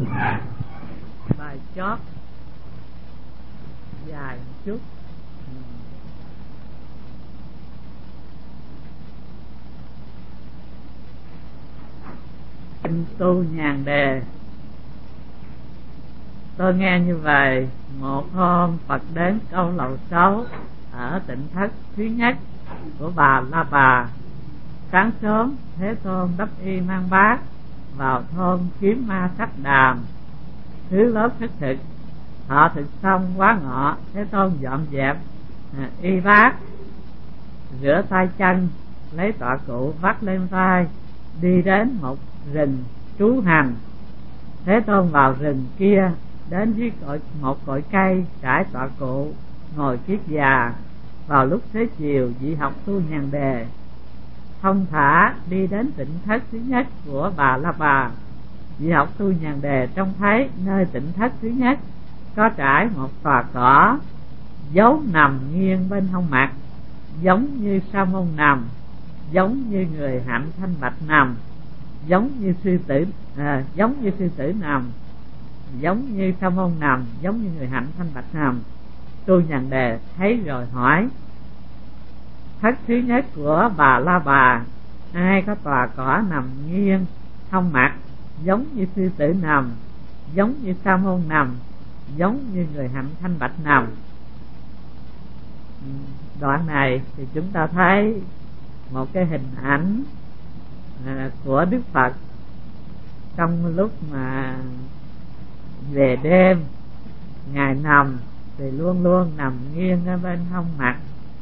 Bài chót dài một chút. Kinh tu nhàn đề. Tôi nghe như vậy: một hôm Phật đến câu Lậu Xấu ở tỉnh thất thứ nhất của Bà La Bà. Sáng sớm Thế Tôn đắp y mang bát vào thôn Kiếm Ma Sắc Đàm, thứ lớp khất thực. Họ thực xong quá ngọ, Thế Tôn dọn dẹp y bát, rửa tay chân, lấy tọa cụ vắt lên vai, đi đến một rừng trú hành. Thế Tôn vào rừng kia, đến dưới một cội cây, trải tọa cụ, ngồi kiết già. Vào lúc xế chiều, vị học tu nhàn đề thông thả đi đến tỉnh thất thứ nhất của Bà La Bà. Vị học tu nhàn đề trông thấy nơi tỉnh thất thứ nhất có trải một tòa cỏ, dấu nằm nghiêng bên hông mặt, giống như Sa Môn nằm, giống như người hạnh thanh bạch nằm, giống như sư tử nằm, giống như Sa Môn nằm, giống như người hạnh thanh bạch nằm. Tu nhàn đề thấy rồi hỏi: thất thứ nhất của Bà La Bà, ai có tòa cỏ nằm nghiêng hông mặt, giống như sư tử nằm, giống như Sa Môn nằm, giống như người hạnh thanh bạch nằm? Đoạn này thì chúng ta thấy một cái hình ảnh của Đức Phật trong lúc mà về đêm Ngài nằm thì luôn luôn nằm nghiêng ở bên hông mặt.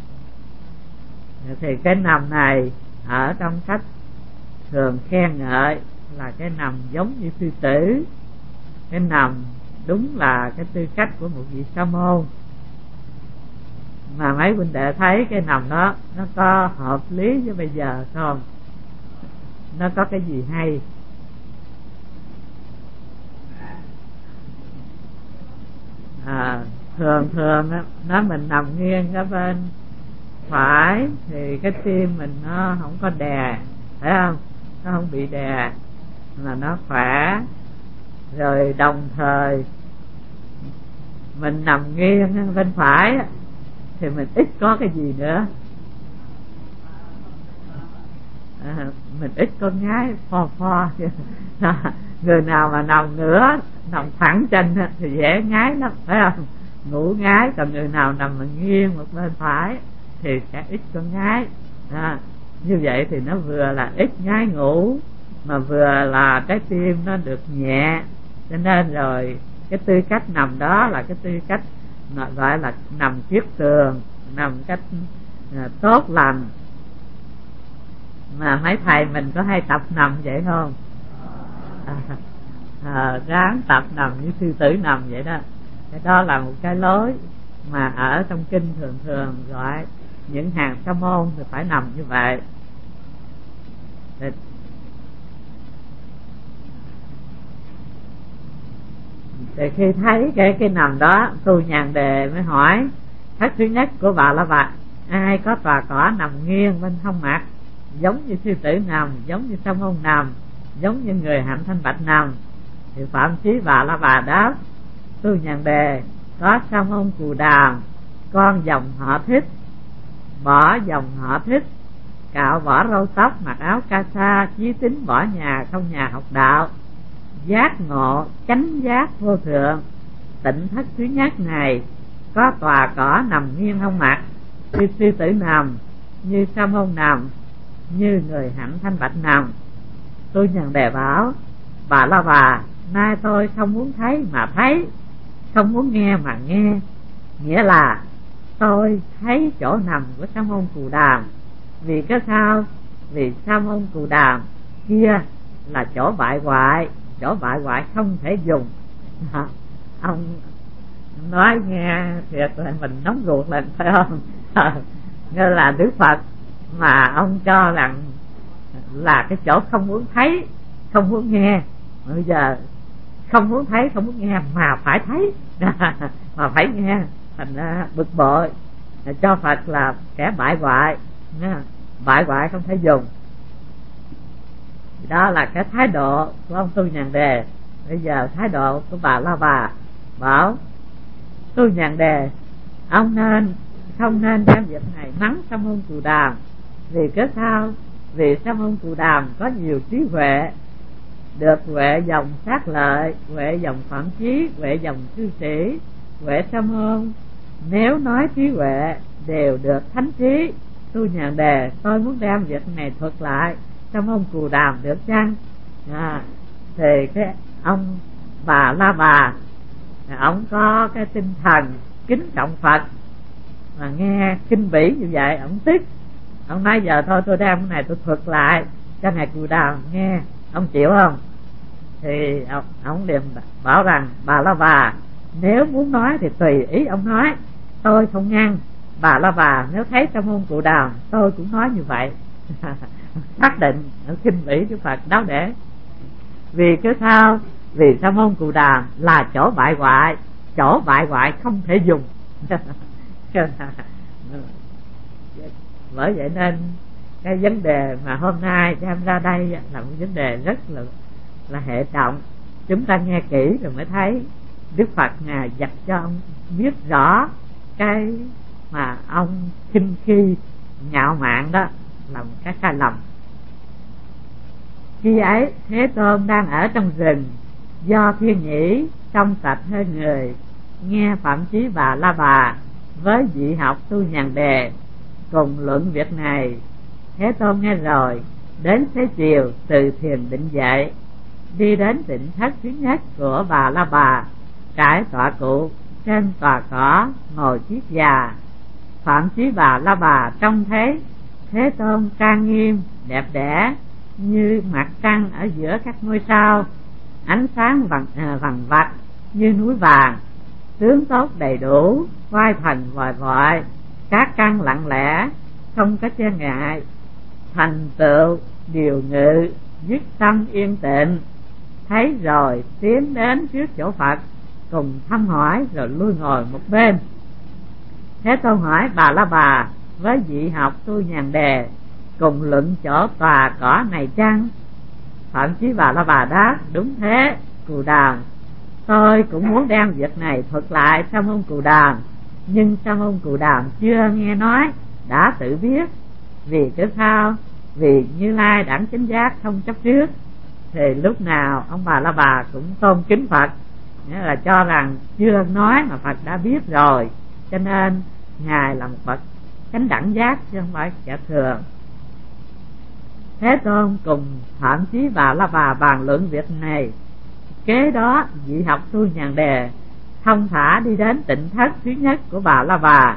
Thì cái nằm này ở trong sách thường khen ngợi là cái nằm giống như sư tử. Cái nằm đúng là cái tư cách của một vị sa môn. Mà mấy huynh đệ thấy cái nằm đó nó có hợp lý với bây giờ không? Nó có cái gì hay? Thường á, nó mình nằm nghiêng ở bên phải thì cái tim mình nó không có đè, phải không? Nó không bị đè, là nó khỏe. Rồi đồng thời mình nằm nghiêng bên phải thì mình ít có cái gì nữa, mình ít có ngái pho người nào mà nằm nữa, nằm thẳng chân thì dễ ngái lắm, phải không? Ngủ ngái. Còn người nào nằm mà nghiêng một bên phải thì sẽ ít có ngái. Như vậy thì nó vừa là ít ngái ngủ, mà vừa là cái tim nó được nhẹ. Cho nên rồi cái tư cách nằm đó là cái tư cách gọi là nằm kiết tường, nằm cách tốt lành. Mà mấy thầy mình có hay tập nằm vậy không? Ráng tập nằm như sư tử nằm vậy đó. Cái đó là một cái lối mà ở trong kinh thường gọi những hàng sa môn thì phải nằm như vậy. Thì khi thấy cái nằm đó, Tu nhàn đề mới hỏi: thất thứ nhất của Bà La Bà, ai có tòa cỏ nằm nghiêng bên hông mặt, giống như sư tử nằm, giống như Sa Môn nằm, giống như người hạnh thanh bạch nằm? Thì Phạm Chí Bà La Bà đáp: Tu nhàn đề, có Sa Môn Cù Đàm, con dòng họ Thích, bỏ dòng họ Thích, cạo bỏ râu tóc, mặc áo ca sa, chí tín bỏ nhà, không nhà học đạo, giác ngộ chánh giác vô thượng. Tỉnh thất thứ nhất này có tòa cỏ nằm nghiêng hông mặt, như sư tử nằm, như Sa Môn nằm, như người hạnh thanh bạch nằm. Tu nhàn đề bảo: Bà La Bà, nay tôi không muốn thấy mà thấy, không muốn nghe mà nghe. Nghĩa là tôi thấy chỗ nằm của Sa Môn Cù Đàm. Vì cái sao? Vì Sa Môn Cù Đàm kia là chỗ bại hoại, chỗ bại hoại không thể dùng. Ông nói nghe thiệt là mình nóng ruột lên, phải không? Như là Đức Phật mà ông cho rằng là cái chỗ không muốn thấy, không muốn nghe. Bây giờ không muốn thấy, không muốn nghe mà phải thấy mà phải nghe, thành ra bực bội, cho Phật là kẻ bại hoại, bại hoại không thể dùng. Đó là cái thái độ của ông Tu nhàn đề. Bây giờ thái độ của Bà La Bà bảo Tu Nhàn Đề, ông không nên đem việc này mắng Sa môn Cù Đàm. Vì cớ sao? Vì Sa môn Cù Đàm có nhiều trí huệ, được huệ dòng Sát Lợi, huệ dòng Phạm Chí, huệ dòng Cư Sĩ, huệ Sa môn. Nếu nói trí huệ đều được thánh trí. Tu Nhàn Đề, tôi muốn đem việc này thuật lại Sa môn Cù Đàm được chăng? Thì cái ông Bà La Bà, ông có cái tinh thần kính trọng Phật, mà nghe kinh bỉ như vậy ông tức. Ông nói giờ thôi tôi đem cái này tôi thuật lại cho ngài Cù Đàm nghe, ông chịu không? Thì ông liền bảo rằng Bà La Bà, nếu muốn nói thì tùy ý ông nói, tôi không ngăn. Bà La Bà, nếu thấy Sa môn Cù Đàm tôi cũng nói như vậy. Xác định ở kinh bỉ của Phật đáo để. Vì cái sao? Vì Sa môn Cù Đàm là chỗ bại hoại, chỗ bại hoại không thể dùng. Bởi vậy nên cái vấn đề mà hôm nay đem ra đây là một vấn đề rất là hệ trọng. Chúng ta nghe kỹ rồi mới thấy Đức Phật ngài dạy cho ông biết rõ cái mà ông khinh khi ngạo mạn đó là một cái sai lầm. Khi ấy Thế Tôn đang ở trong rừng, do thiên nhĩ trong sạch hơn người, nghe Phạm Chí Bà La Bà với vị học Tu Nhàn Đề cùng luận việc này. Thế Tôn nghe rồi, đến xế chiều từ thiền định dậy, đi đến tịnh thất thứ nhất của Bà La Bà, trải tọa cụ trên tòa cỏ, ngồi chiếc già. Phạm Chí Bà La Bà trông thấy Thế Tôn trang nghiêm đẹp đẽ như mặt trăng ở giữa các ngôi sao, ánh sáng vằn vặt như núi vàng, tướng tốt đầy đủ, vai thần vòi vọi, các căn lặng lẽ không có chê ngại, thành tựu điều ngự, dứt tâm yên tịnh. Thấy rồi tiến đến trước chỗ Phật, cùng thăm hỏi rồi lui ngồi một bên. Thế Tôn hỏi Bà La Bà với vị học Tu Nhàn Đề cùng luận chỗ tòa cỏ này chăng? Phạm Chí Bà La Bà đáp, đúng thế Cù Đàm, tôi cũng muốn đem việc này thuật lại Sa môn Cù Đàm, nhưng Sa môn Cù Đàm chưa nghe nói đã tự biết. Vì cái sao? Vì Như Lai đẳng chánh giác không chấp trước. Thì lúc nào ông Bà La Bà cũng tôn kính Phật, nghĩa là cho rằng chưa nói mà Phật đã biết rồi, cho nên ngài là một bậc chánh đẳng giác chứ không phải kẻ thường. Thế Tôn cùng Phạm Chí Bà La Bà bàn luận việc này. Kế đó vị học Tu Nhàn Đề thông thả đi đến tịnh thất thứ nhất của Bà La Bà.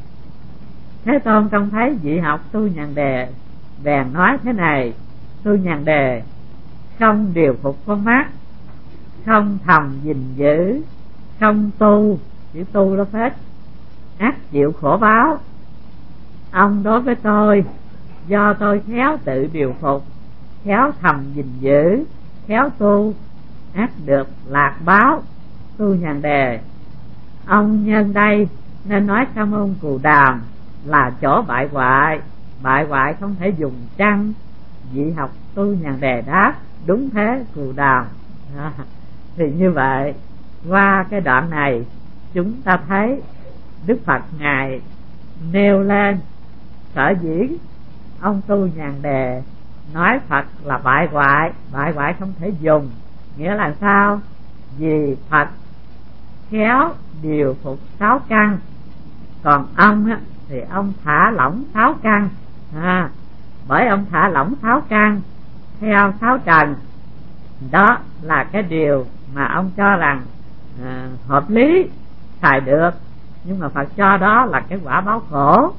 Thế Tôn trông thấy vị học Tu Nhàn Đề bèn nói thế này: Tu Nhàn Đề, không điều phục con mắt, không thầm gìn giữ, không tu, chữ tu đó phết, ắt chịu khổ báo. Ông đối với tôi, do tôi khéo tự điều phục, khéo thầm gìn giữ, khéo tu, ắt được lạc báo. Tu Nhàn Đề, ông nhân đây nên nói Sa môn Cù Đàm là chỗ bại hoại, bại hoại không thể dùng chăng? Vị học Tu Nhàn Đề đáp, đúng thế Cù Đàm. Thì như vậy, qua cái đoạn này chúng ta thấy Đức Phật ngài nêu lên sở dĩ ông Tu Nhàn Đề nói Phật là bại hoại không thể dùng, nghĩa là sao? Vì Phật khéo điều phục 6 căn, còn ông á, thì ông thả lỏng 6 căn. Bởi ông thả lỏng 6 căn theo 6 trần, đó là cái điều mà ông cho rằng hợp lý, xài được, nhưng mà Phật cho đó là cái quả báo khổ.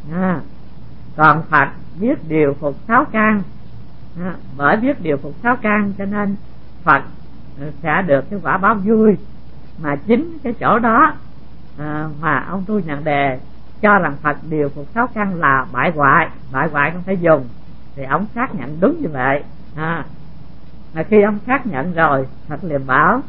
Còn Phật biết điều phục 6 căn, bởi biết điều phục 6 căn cho nên Phật sẽ được cái quả báo vui. Mà chính cái chỗ đó mà ông Tu Nhàn Đề cho rằng Phật điều phục 6 căn là bại hoại không thể dùng, thì ông xác nhận đúng như vậy. Mà khi ông xác nhận rồi, Phật liền bảo,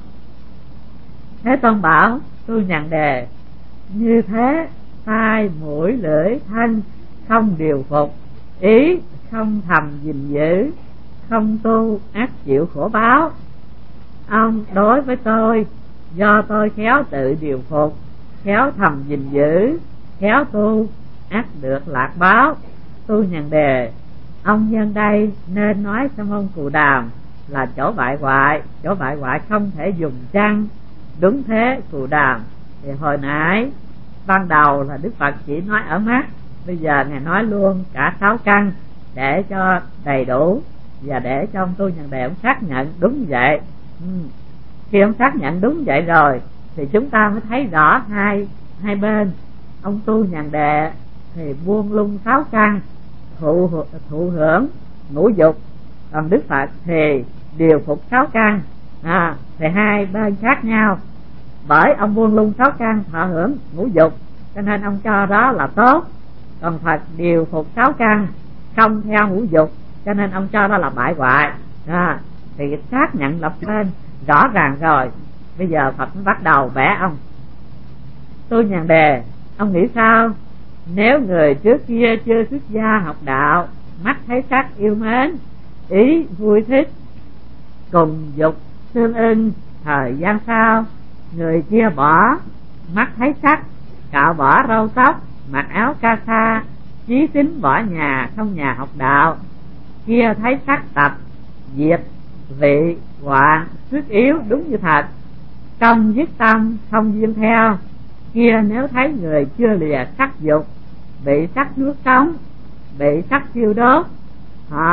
Thế Tôn bảo Tu Nhàn Đề, như thế tai mũi lưỡi thân không điều phục, ý không thầm gìn giữ, không tu ác chịu khổ báo. ông đối với tôi, do tôi khéo tự điều phục, khéo thầm gìn giữ, khéo tu, ắt được lạc báo. Tu Nhàn Đề, ông nhân đây nên nói Sa môn Cù Đàm là chỗ bại hoại, chỗ bại hoại không thể dùng chăng? Đúng thế Cù Đàm. Thì hồi nãy ban đầu là Đức Phật chỉ nói ở mắt, bây giờ Ngài nói luôn cả 6 căn để cho đầy đủ, và để cho ông Tu Nhàn Đề ông xác nhận đúng vậy. Khi ông xác nhận đúng vậy rồi thì chúng ta mới thấy rõ hai bên. Ông Tu Nhàn Đề thì buông lung 6 căn, thụ hưởng ngũ dục, còn Đức Phật thì điều phục 6 căn. Thì hai bên khác nhau. Bởi ông buông lung 6 căn, thọ hưởng ngũ dục, cho nên ông cho đó là tốt. Còn Phật điều phục 6 căn, không theo ngũ dục, cho nên ông cho đó là bại hoại. Thì xác nhận lập lên rõ ràng rồi. Bây giờ Phật mới bắt đầu vẽ ông. Tu Nhàn Đề, ông nghĩ sao nếu người trước kia chưa xuất gia học đạo, mắt thấy sắc yêu mến, ý vui thích, cùng dục tương ưng, thời gian sau người kia bỏ mắt thấy sắc, cạo bỏ râu tóc, mặc áo ca sa, chí tín bỏ nhà, không nhà học đạo. Kia thấy sắc tập, diệt, vị, hoạn, sức yếu đúng như thật, công dứt tâm, không duyên theo. Kia nếu thấy người chưa lìa sắc dục, bị sắc nuốt sống, bị sắc thiêu đốt, họ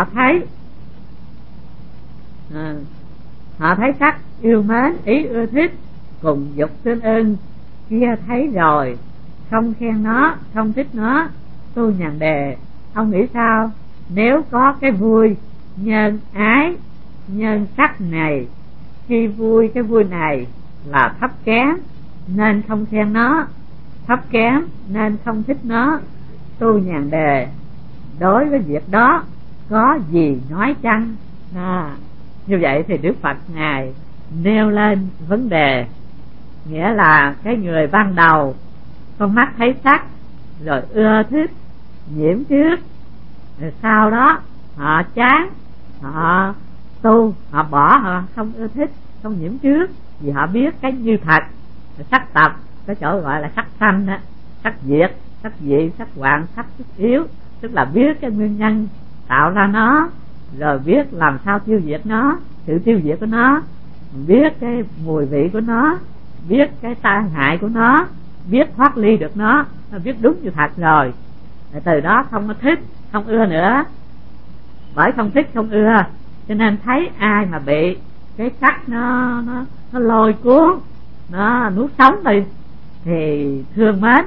thấy sắc yêu mến, ý ưa thích, cùng dục tương ưng. Kia thấy rồi không khen nó, không thích nó. Tu Nhàn Đề, ông nghĩ sao nếu có cái vui nhân ái nhân sắc này, khi vui cái vui này là thấp kém nên không khen nó, thấp kém nên không thích nó. Tu Nhàn Đề, đối với việc đó có gì nói chăng? Như vậy thì Đức Phật Ngài nêu lên vấn đề, nghĩa là cái người ban đầu con mắt thấy sắc rồi ưa thích nhiễm trước, rồi sau đó họ chán, họ tu, họ bỏ, họ không ưa thích, không nhiễm trước, vì họ biết cái như thật. Sắc tập, cái chỗ gọi là sắc sanh đó, sắc diệt, sắc dị, sắc hoạn, sắc sức yếu, tức là biết cái nguyên nhân tạo ra nó, rồi biết làm sao tiêu diệt nó, sự tiêu diệt của nó, biết cái mùi vị của nó, biết cái tai hại của nó, biết thoát ly được nó biết đúng như thật rồi. Từ đó không có thích, không ưa nữa. Bởi không thích không ưa cho nên thấy ai mà bị cái sắc nó lôi cuốn, nó nuốt sống đi thì thương mến.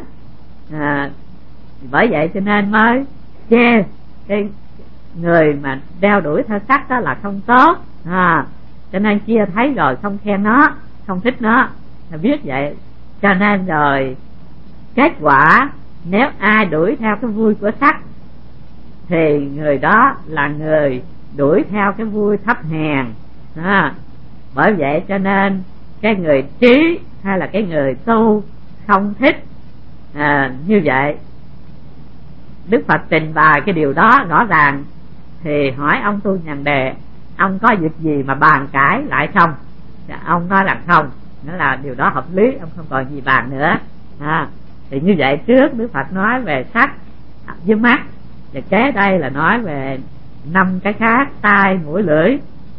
Bởi vậy cho nên mới chê cái người mà đeo đuổi theo sắc đó là không tốt. Cho nên chia thấy rồi không khen nó, không thích nó, là biết vậy. Cho nên rồi kết quả nếu ai đuổi theo cái vui của sắc thì người đó là người đuổi theo cái vui thấp hèn. Bởi vậy cho nên cái người trí hay là cái người tu không thích như vậy. Đức Phật trình bày cái điều đó rõ ràng thì hỏi ông Tu Nhàn Đề, ông có việc gì mà bàn cãi lại không? Ông nói là không, nghĩa là điều đó hợp lý, ông không còn gì bàn nữa. Thì như vậy trước Đức Phật nói về sắc với mắt, và kế đây là nói về 5 cái khác: tai, mũi, lưỡi.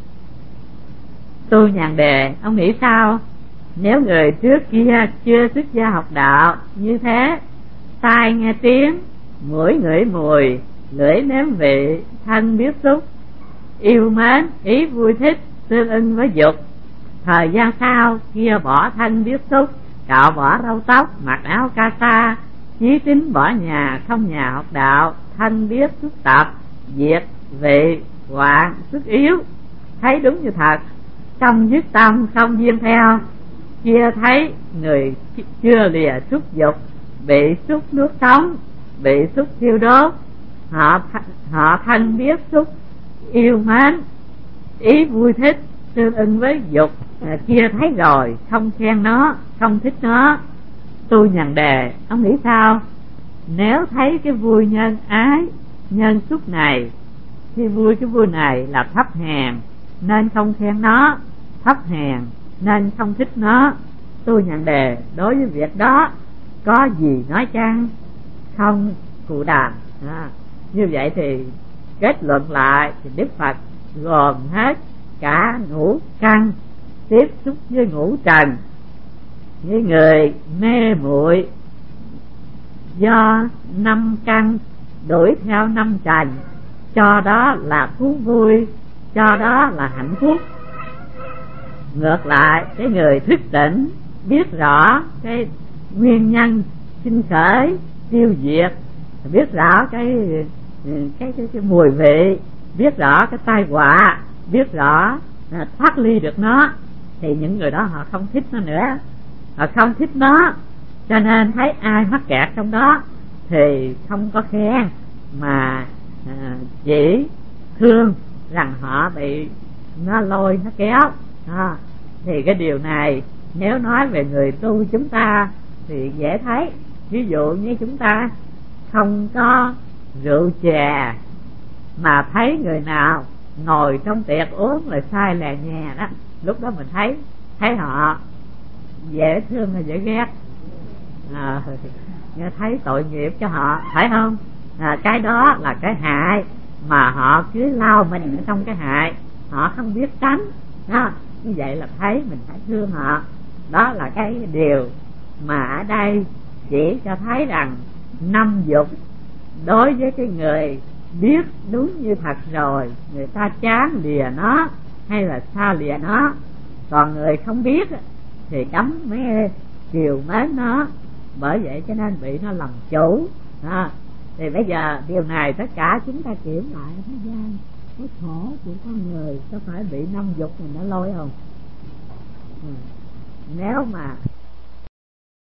Tu Nhàn Đề, ông nghĩ sao nếu người trước kia chưa xuất gia học đạo như thế, tai nghe tiếng, mũi ngửi mùi, lưỡi nếm vị, thân biết xúc, yêu mến, ý vui thích, tương ưng với dục. Thời gian sau kia bỏ thân biết xúc, cạo bỏ râu tóc, mặc áo ca sa, chí tín bỏ nhà, không nhà học đạo, thân biết xuất tập, diệt, vị, hoạn, sức yếu. Thấy đúng như thật, trong dứt tâm, không duyên theo. Kia thấy người chưa lìa xúc dục, bị xúc nuốt sống, bị xúc thiêu đốt, họ thân biết xúc, yêu mến, ý vui thích, tương ưng với dục. Kia thấy rồi không khen nó, không thích nó. Tu Nhàn Đề, ông nghĩ sao nếu thấy cái vui nhân ái nhân xúc này, khi vui cái vui này là thấp hèn nên không khen nó, thấp hèn nên không thích nó. Tôi nhận đề đối với việc đó có gì nói chăng? Không cụ đàm. Như vậy thì kết luận lại thì Đức Phật gồm hết cả ngũ căn tiếp xúc với ngũ trần. Với người mê muội do năm căn đuổi theo năm trần, cho đó là thú vui, cho đó là hạnh phúc. Ngược lại cái người thức tỉnh biết rõ cái nguyên nhân sinh khởi tiêu diệt, biết rõ cái mùi vị, biết rõ cái tai họa, biết rõ thoát ly được nó, thì những người đó họ không thích nó nữa. Họ không thích nó, cho nên thấy ai mắc kẹt trong đó thì không có khen, mà chỉ thương rằng họ bị nó lôi nó kéo. Thì cái điều này nếu nói về người tu chúng ta thì dễ thấy. Ví dụ như chúng ta không có rượu chè mà thấy người nào ngồi trong tiệc uống rồi sai lè nhè đó, lúc đó mình thấy họ dễ thương hay dễ ghét, nghe thấy tội nghiệp cho họ, phải không? Cái đó là cái hại mà họ cứ lao mình ở trong cái hại, họ không biết tránh đó. Như vậy là thấy mình phải thương họ. Đó là cái điều mà ở đây chỉ cho thấy rằng năm dục đối với cái người biết đúng như thật rồi, người ta chán lìa nó hay là xa lìa nó. Còn người không biết thì đắm mê chiều mến nó, bởi vậy cho nên bị nó làm chủ. Thì bây giờ điều này tất cả chúng ta kiểm lại thế gian, cái khổ của con người có phải bị năm dục mình nó lôi không? Nếu mà